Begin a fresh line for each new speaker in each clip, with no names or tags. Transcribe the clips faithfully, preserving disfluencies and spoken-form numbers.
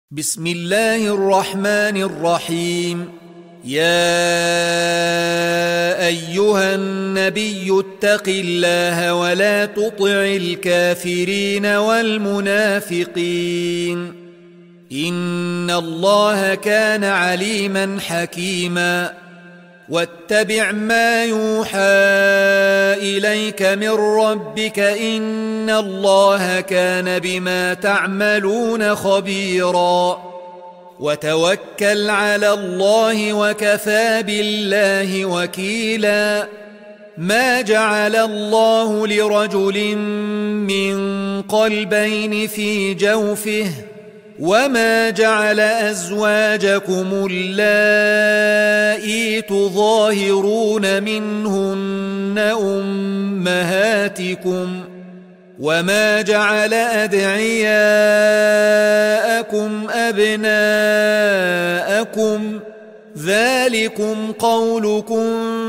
بسم الله الرحمن الرحيم. يا أيها النبي اتق الله ولا تطع الكافرين والمنافقين إن الله كان عليما حكيما. واتبع ما يوحى إليك من ربك إن الله كان بما تعملون خبيرا. وتوكل على الله وكفى بالله وكيلا. ما جعل الله لرجل من قلبين في جوفه وما جعل أزواجكم اللائي تظاهرون منهن أمهاتكم وما جعل أدعياءكم أبناءكم ذلكم قولكم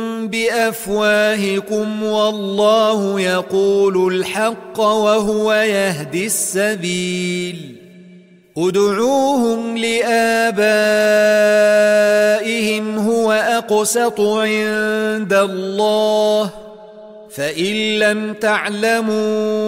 بأفواهكم والله يقول الحق وهو يهدي السبيل. ادعوهم لآبائهم هو أقسط عند الله فإن لم تعلموا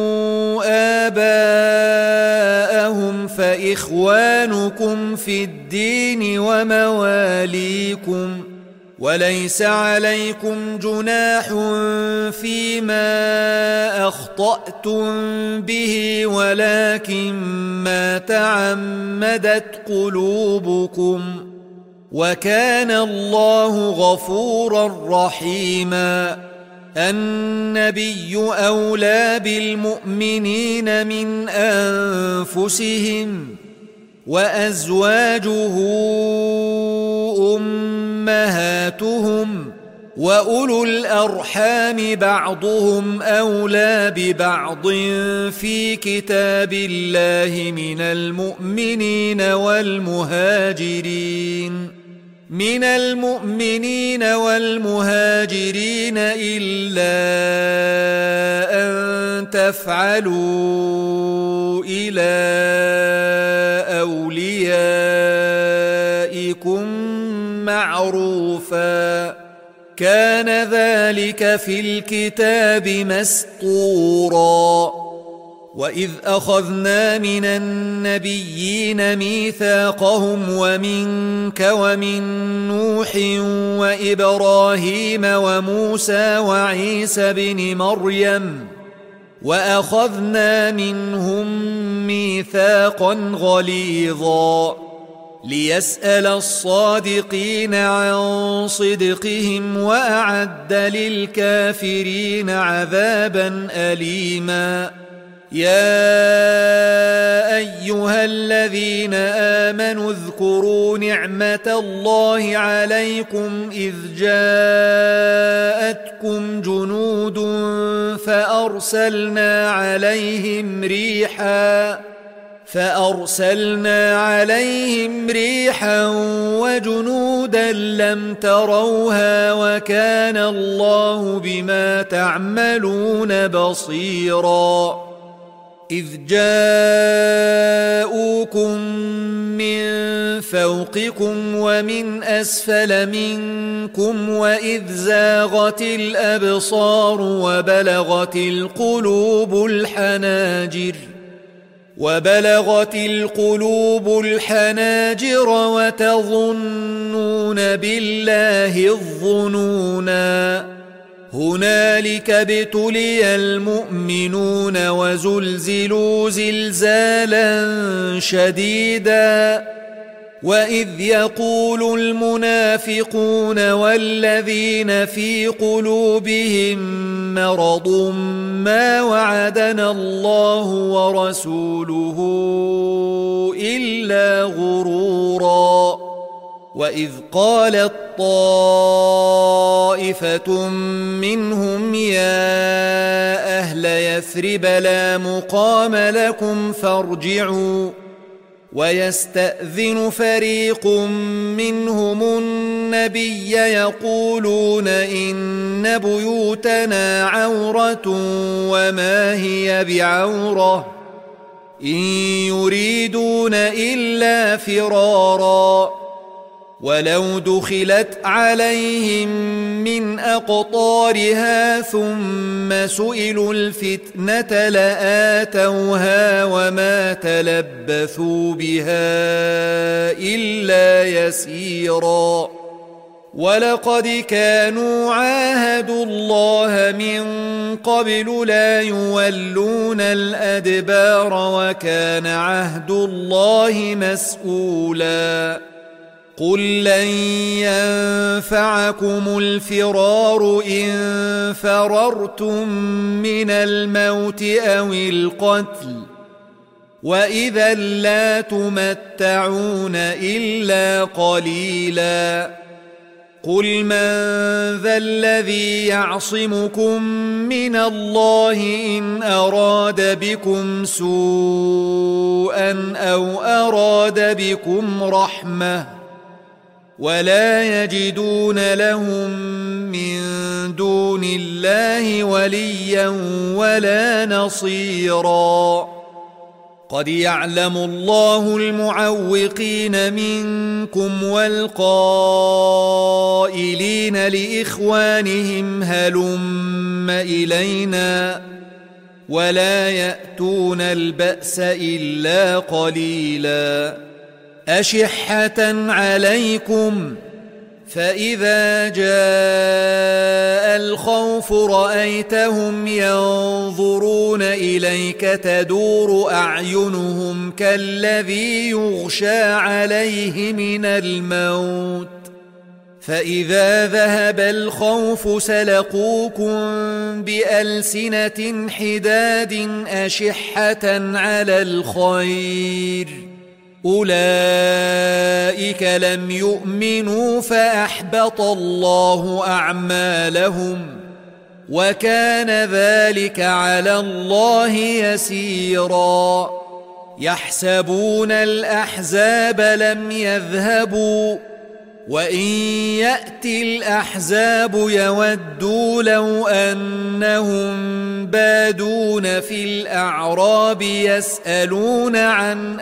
آباءهم فإخوانكم في الدين ومواليكم وليس عليكم جناح فيما أخطأتم به ولكن ما تعمدت قلوبكم وكان الله غفورا رحيما. النبي أولى بالمؤمنين من أنفسهم وأزواجه أمهاتهم وأولو الأرحام بعضهم أولى ببعض في كتاب الله من المؤمنين والمهاجرين من المؤمنين والمهاجرين إلا أن تفعلوا إلى أوليائكم معروفا كان ذلك في الكتاب مسطورا. وإذ أخذنا من النبيين ميثاقهم ومنك ومن نوح وإبراهيم وموسى وعيسى بن مريم وأخذنا منهم ميثاقا غليظا ليسأل الصادقين عن صدقهم وأعد للكافرين عذابا أليما. يا أيها الذين آمنوا اذكروا نعمة الله عليكم إذ جاءتكم جنود فأرسلنا عليهم ريحا فأرسلنا عليهم ريحا وجنودا لم تروها وكان الله بما تعملون بصيرا. إذ جاءوكم من فوقكم ومن أسفل منكم وإذ زاغت الأبصار وبلغت القلوب الحناجر وبلغت القلوب الحناجر وتظنون بالله الظنونا. هنالك ابتلي المؤمنون وزلزلوا زلزالا شديدا. وإذ يقول المنافقون والذين في قلوبهم مرض ما وعدنا الله ورسوله إلا غرورا. وإذ قالت طائفة منهم يا أهل يثرب لا مقام لكم فارجعوا ويستأذن فريق منهم النبي يقولون إن بيوتنا عورة وما هي بعورة إن يريدون إلا فرارا ولو دخلت عليهم من أقطارها ثم سئلوا الفتنة لآتوها وما تلبثوا بها إلا يسيرا ولقد كانوا عاهدوا الله من قبل لا يولون الأدبار وكان عهد الله مسؤولا قل لن ينفعكم الفرار إن فررتم من الموت أو القتل وإذا لا تمتعون إلا قليلا قل من ذا الذي يعصمكم من الله إن أراد بكم سوءا أو أراد بكم رحمة ولا يجدون لهم من دون الله وليا ولا نصيرا قد يعلم الله المعوقين منكم والقائلين لإخوانهم هلم إلينا ولا يأتون البأس إلا قليلا أشحة عليكم فإذا جاء الخوف رأيتهم ينظرون إليك تدور أعينهم كالذي يغشى عليه من الموت فإذا ذهب الخوف سلقوكم بألسنة حداد أشحة على الخير أولئك لم يؤمنوا فأحبط الله أعمالهم وكان ذلك على الله يسيرا يحسبون الأحزاب لم يذهبوا وإن يأتي الأحزاب يودوا لو أنهم بادون في الأعراب يسألون عن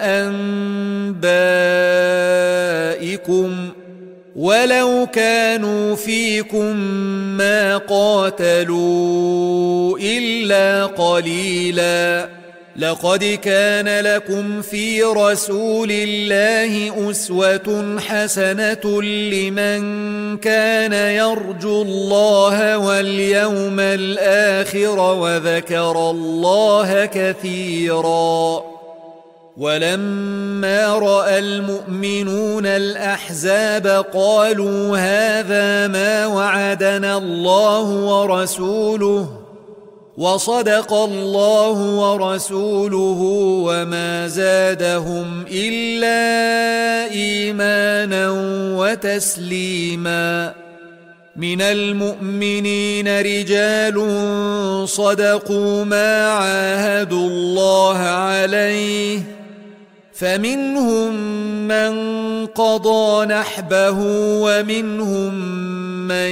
أنبائكم ولو كانوا فيكم ما قاتلوا إلا قليلا لقد كان لكم في رسول الله أسوة حسنة لمن كان يرجو الله واليوم الآخر وذكر الله كثيرا ولما رأى المؤمنون الأحزاب قالوا هذا ما وعدنا الله ورسوله وصدق الله ورسوله وما زادهم إلا إيمانا وتسليما من المؤمنين رجال صدقوا ما عاهدوا الله عليه فمنهم من قضى نحبه ومنهم من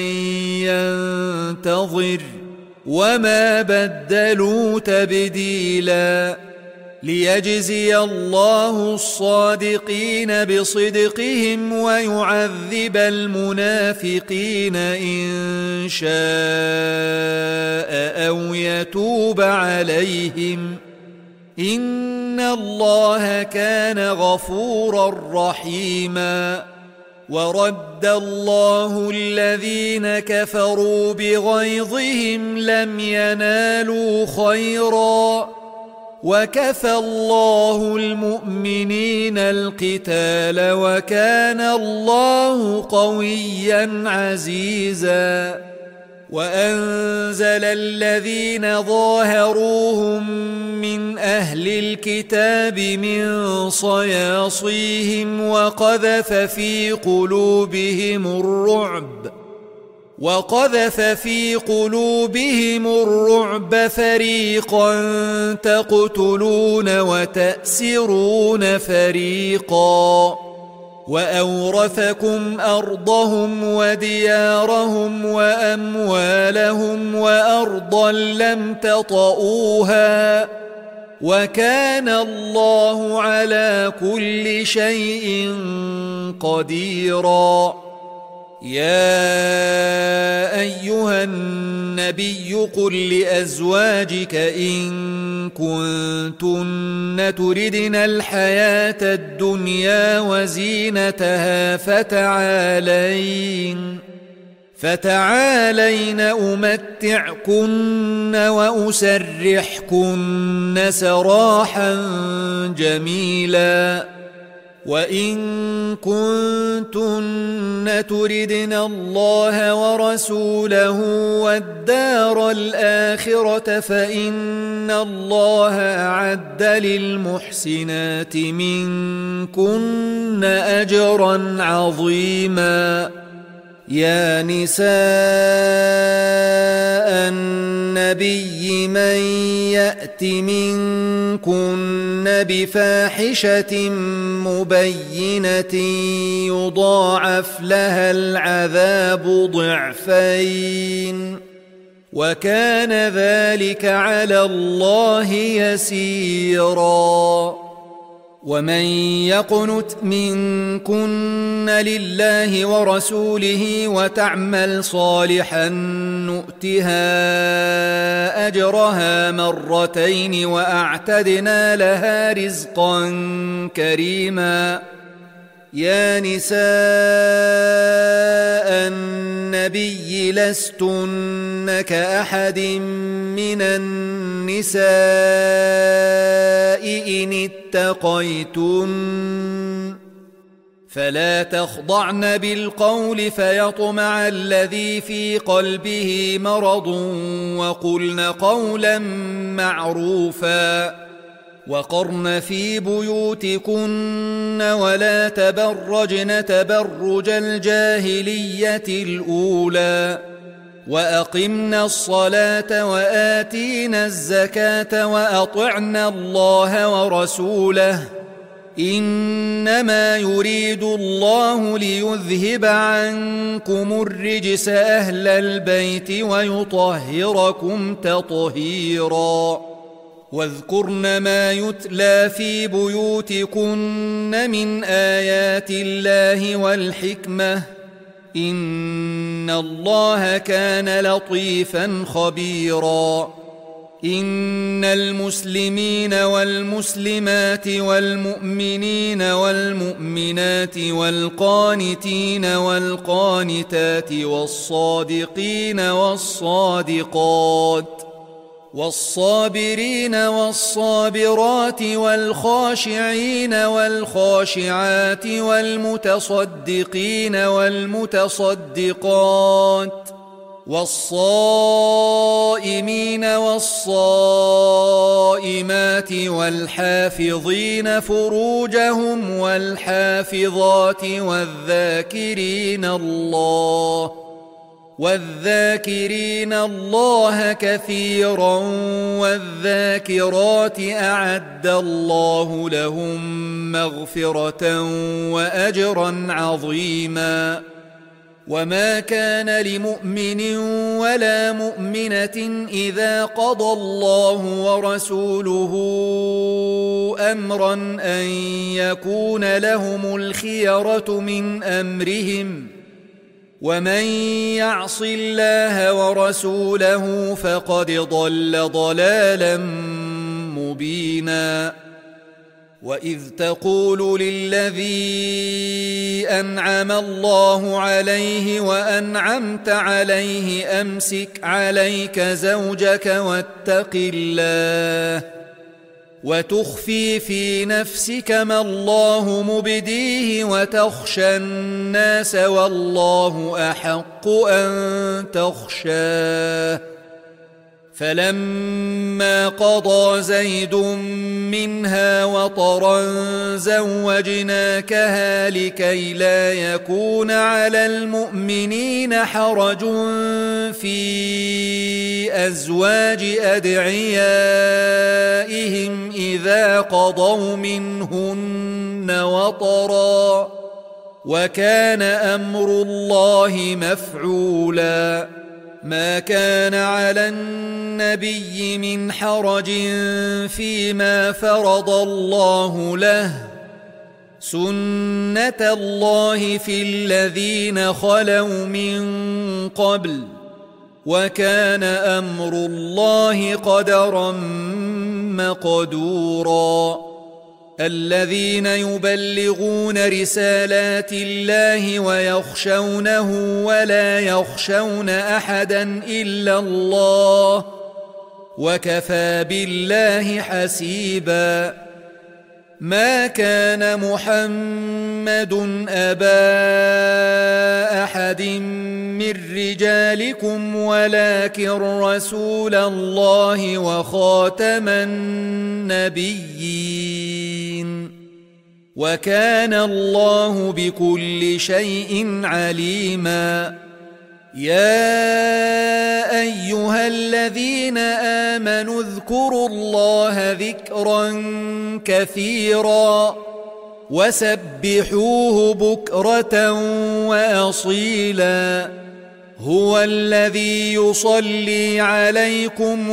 ينتظر وما بدلوا تبديلا ليجزي الله الصادقين بصدقهم ويعذب المنافقين إن شاء أو يتوب عليهم إن الله كان غفورا رحيما ورد الله الذين كفروا بغيظهم لم ينالوا خيرا وكفى الله المؤمنين القتال وكان الله قويا عزيزا وأنزل الذين ظاهروهم من أهل الكتاب من صياصيهم وقذف في قلوبهم الرعب وقذف في قلوبهم الرعب فريقا تقتلون وتأسرون فريقا وأورثكم أرضهم وديارهم وأموالهم وأرضا لم تطئوها وكان الله على كل شيء قديرا. يا أيها النبي قل لأزواجك إن كنتن تردن الحياة الدنيا وزينتها فتعالين فتعالين أمتعكن وأسرحكن سراحا جميلا. وإن كنتن تردن الله ورسوله والدار الآخرة فإن الله أعد للمحسنات منكن أجرا عظيما. يا نساء النبي من يأت منكن بفاحشة مبينة يضاعف لها العذاب ضعفين وكان ذلك على الله يسيرا. ومن يقنت منكن لله ورسوله وتعمل صالحا نؤتها أجرها مرتين وأعتدنا لها رزقا كريما. يا نساء النبي لستن كأحد من النساء إن اتقيتن فلا تخضعن بالقول فيطمع الذي في قلبه مرض وقلن قولا معروفا. وقرن في بيوتكن ولا تبرجن تبرج الجاهلية الأولى وأقمنا الصلاة وآتينا الزكاة وأطعنا الله ورسوله إنما يريد الله ليذهب عنكم الرجس أهل البيت ويطهركم تطهيرا. واذكرن ما يتلى في بيوتكن من آيات الله والحكمة إن الله كان لطيفا خبيرا. إن المسلمين والمسلمات والمؤمنين والمؤمنات والقانتين والقانتات والصادقين والصادقات والصابرين والصابرات والخاشعين والخاشعات والمتصدقين والمتصدقات والصائمين والصائمات والحافظين فروجهم والحافظات والذاكرين الله والذاكرين الله كثيرا والذاكرات أعد الله لهم مغفرة وأجرا عظيما. وما كان لمؤمن ولا مؤمنة إذا قضى الله ورسوله أمرا أن يكون لهم الخيرة من أمرهم ومن يعص الله ورسوله فقد ضل ضلالا مبينا. وإذ تقول للذي أنعم الله عليه وأنعمت عليه أمسك عليك زوجك واتق الله وتخفي في نفسك ما الله مبديه وتخشى الناس والله أحق أن تخشاه. فلما قضى زيد منها وطرا زوجناكها لكي لا يكون على المؤمنين حرج في أزواج أدعيائهم إذا قضوا منهن وطرا وكان أمر الله مفعولا. ما كان على النبي من حرج فيما فرض الله له سنة الله في الذين خلوا من قبل وكان أمر الله قدرا مقدورا الذين يبلغون رسالات الله ويخشونه ولا يخشون أحدا إلا الله وكفى بالله حسيبا ما كان محمد أبا أحد من رجالكم ولكن رسول الله وخاتم النبيين وكان الله بكل شيء عليما يا أيها الذين آمنوا اذكروا الله ذكرا كثيرا وسبحوه بكرة وأصيلا هو الذي يصلي عليكم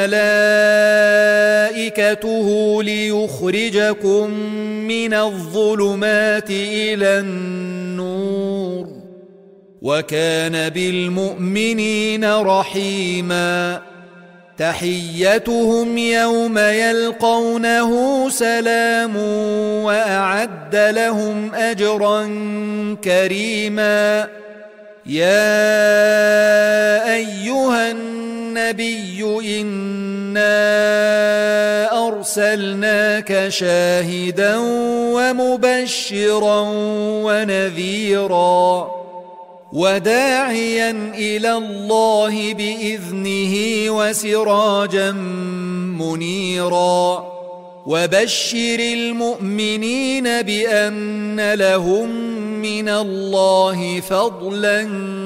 وملائكته ليخرجكم من الظلمات إلى النور وكان بالمؤمنين رحيما تحيتهم يوم يلقونه سلام وأعد لهم أجرا كريما يا أيها النبي إنا أرسلناك شاهدا ومبشرا ونذيرا وداعيا إلى الله بإذنه وسراجا منيرا وبشر المؤمنين بأن لهم من الله فضلا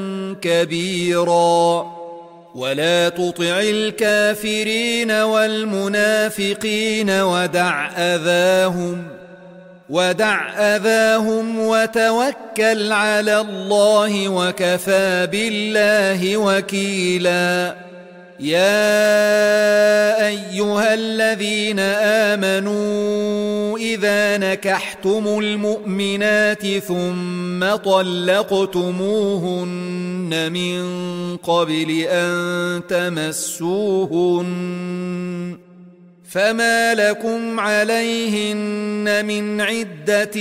كبيرا ولا تطع الكافرين والمنافقين ودع أذاهم ودع أذاهم وتوكل على الله وكفى بالله وكيلا يا أيها الذين آمنوا إذا نكحتم المؤمنات ثم طلقتموهن من قبل أن تمسوهن فما لكم عليهن من عدة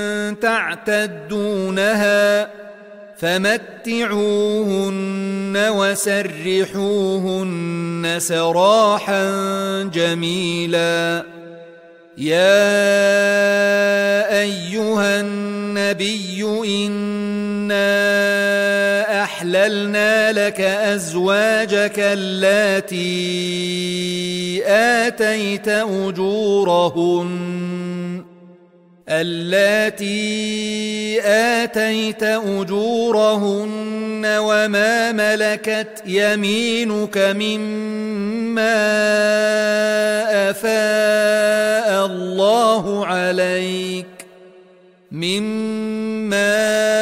تعتدونها فمتعوهن وسرحوهن سراحا جميلا يا أيها النبي إنا أحللنا لك أزواجك اللاتي آتيت أجورهن اللاتي آتيت أجورهن وما ملكت يمينك مما أفاء الله عليك مما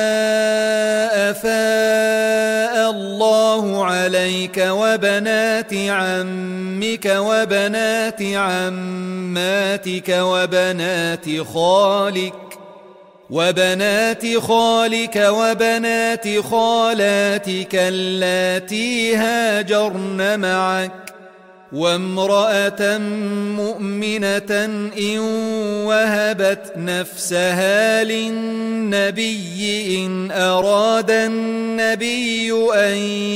أفاء الله عليك وبنات عمك وبنات عماتك وبنات خالك وبنات خالك وبنات خالاتك اللاتي هاجرن معك وامرأة مؤمنة إن وهبت نفسها للنبي إن أراد النبي أن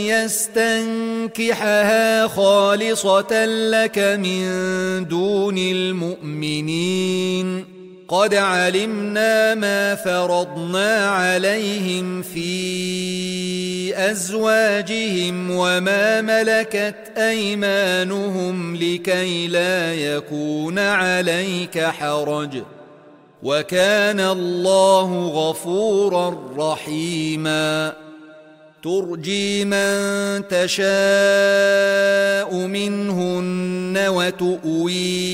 يستنكحها خالصة لك من دون المؤمنين قد علمنا ما فرضنا عليهم في أزواجهم وما ملكت أيمانهم لكي لا يكون عليك حرج وكان الله غفورا رحيما ترجي من تشاء منهن وتؤوي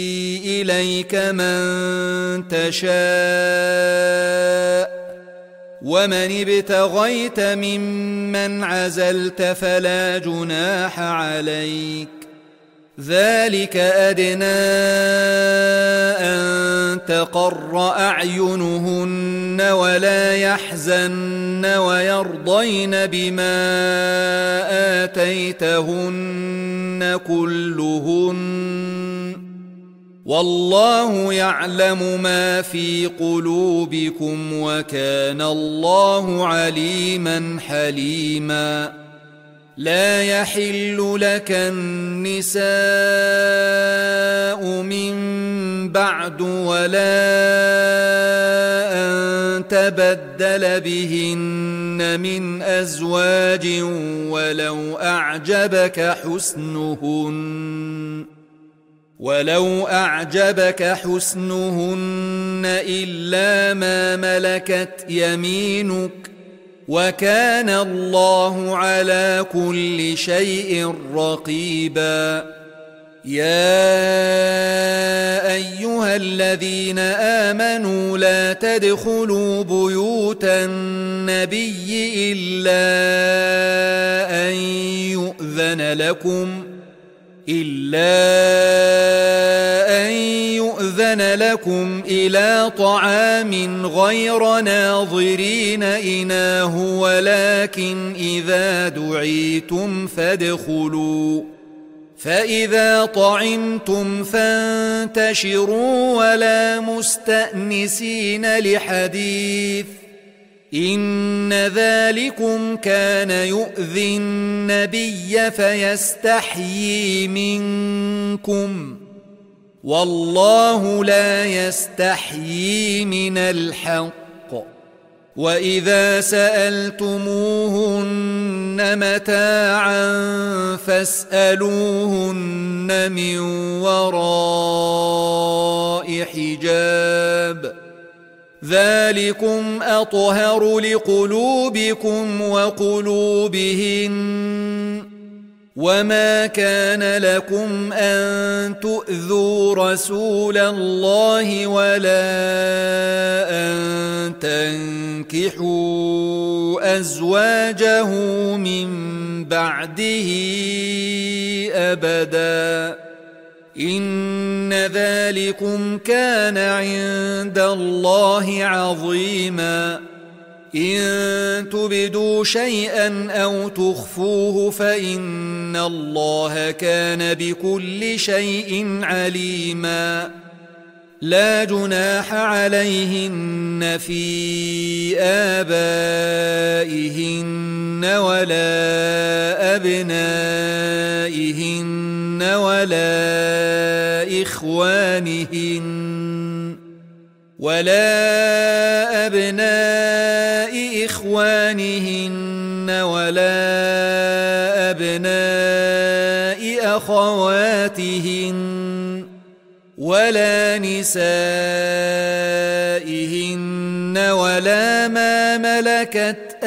إليك من تشاء ومن ابتغيت ممن عزلت فلا جناح عليك ذلك أدنى أن تقر أعينهن ولا يحزن ويرضين بما آتيتهن كلهن والله يعلم ما في قلوبكم وكان الله عليما حليما لا يحل لك النساء من بعد ولا أن تبدل بهن من أزواج ولو أعجبك حسنهن ولو أعجبك حسنهن إلا ما ملكت يمينك وكان الله على كل شيء رقيبا يا أيها الذين آمنوا لا تدخلوا بيوت النبي إلا أن يؤذن لكم إلا أن يؤذن لكم إلى طعام غير ناظرين إناه ولكن إذا دعيتم فادخلوا فإذا طعمتم فانتشروا ولا مستأنسين لحديث إن ذلكم كان يؤذي النبي فيستحيي منكم والله لا يستحيي من الحق وإذا سألتموهن متاعا فاسألوهن من وراء حجاب ذلكم أطهر لقلوبكم وقلوبهن وما كان لكم أن تؤذوا رسول الله ولا أن تنكحوا أزواجه من بعده أبداً إن ذلكم كان عند الله عظيما إن تبدوا شيئا أو تخفوه فإن الله كان بكل شيء عليما لا جناح عليهن في آبائهن ولا أبنائهن ولا إخوانهن ولا أبناء إخوانهن ولا أبناء أخواتهن ولا نسائهن ولا ما ملكت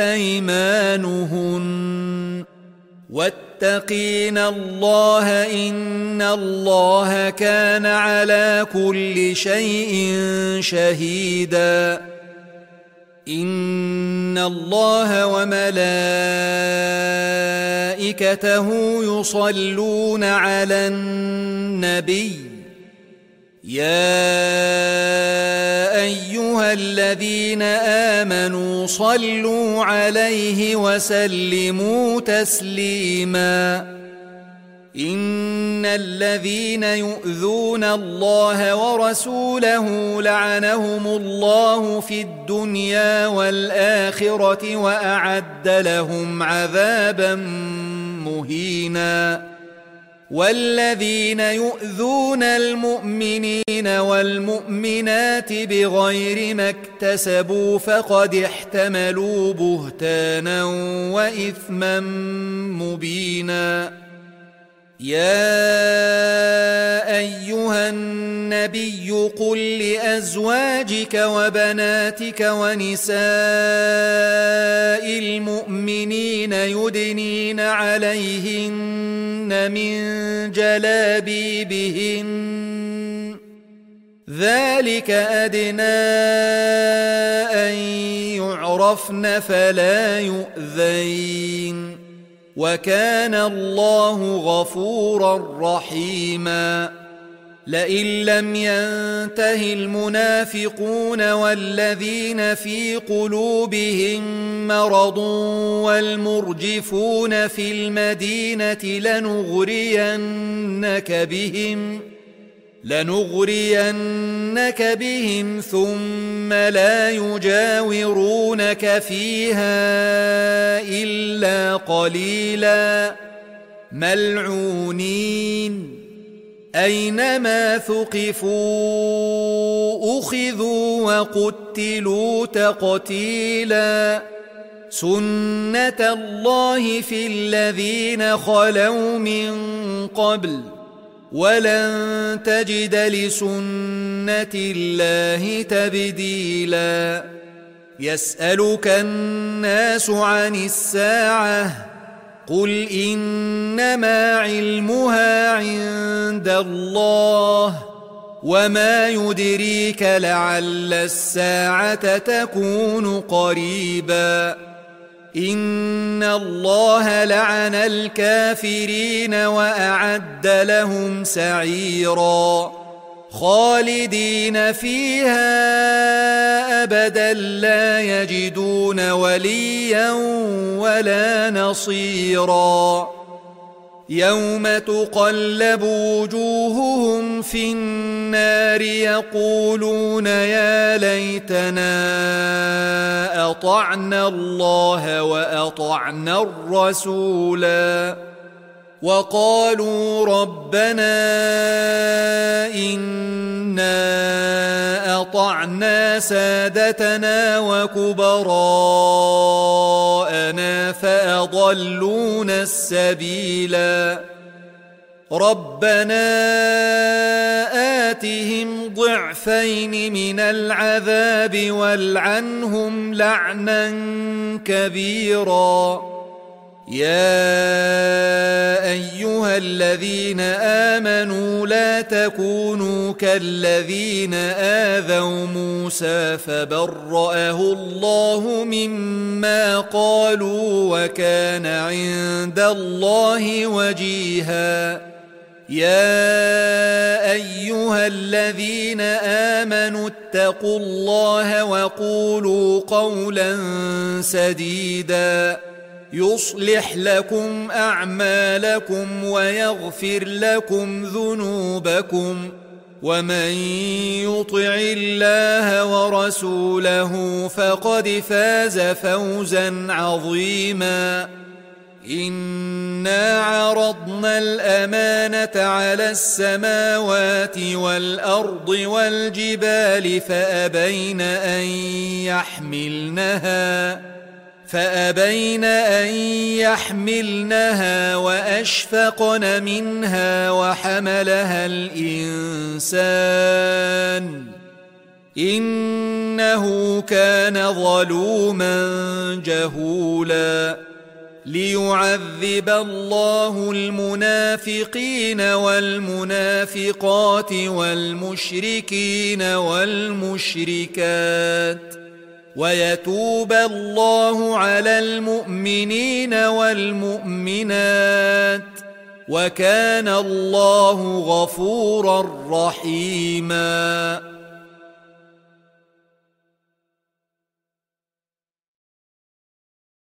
أيمانهن واتقين الله إن الله كان على كل شيء شهيدا إن الله وملائكته يصلون على النبي يا أيها الذين آمنوا صلوا عليه وسلموا تسليما إن الذين يؤذون الله ورسوله لعنهم الله في الدنيا والآخرة وأعد لهم عذابا مهينا والذين يؤذون المؤمنين والمؤمنات بغير ما اكتسبوا فقد احتملوا بهتانا وإثما مبينا يا أيها النبي قل لأزواجك وبناتك ونساء المؤمنين يدنين عليهن من جلابيبهن ذلك أدنى أن يعرفن عرفن فلا يؤذين وكان الله غفورا رحيما لئن لم ينته المنافقون والذين في قلوبهم مرض والمرجفون في المدينة لنغرينك بهم لنغرينك بهم ثم لا يجاورونك فيها إلا قليلا ملعونين أينما ثقفوا أخذوا وقتلوا تقتيلا سنة الله في الذين خلوا من قبل ولن تجد لسنة الله تبديلا يسألك الناس عن الساعة قل إنما علمها عند الله وما يدريك لعل الساعة تكون قريبا إن الله لعن الكافرين وأعد لهم سعيرا خالدين فيها أبدا لا يجدون وليا ولا نصيرا يوم تقلب وجوههم في النار يقولون يا ليتنا أطعنا الله وأطعنا الرسولا وقالوا ربنا إنا أطعنا سادتنا وكبراءنا فأضلونا السبيلا ربنا آتهم ضعفين من العذاب والعنهم لعنا كبيرا يا أيها الذين آمنوا لا تكونوا كالذين آذوا موسى فبرأه الله مما قالوا وكان عند الله وجيها يا أيها الذين آمنوا اتقوا الله وقولوا قولا سديدا يصلح لكم أعمالكم ويغفر لكم ذنوبكم ومن يطع الله ورسوله فقد فاز فوزا عظيما إنا عرضنا الأمانة على السماوات والأرض والجبال فأبين أن يحملنها فأبين أن يحملنها وأشفقن منها وحملها الإنسان إنه كان ظلوما جهولا ليعذب الله المنافقين والمنافقات والمشركين والمشركات ويتوب الله على المؤمنين والمؤمنات وكان الله غفورا رحيما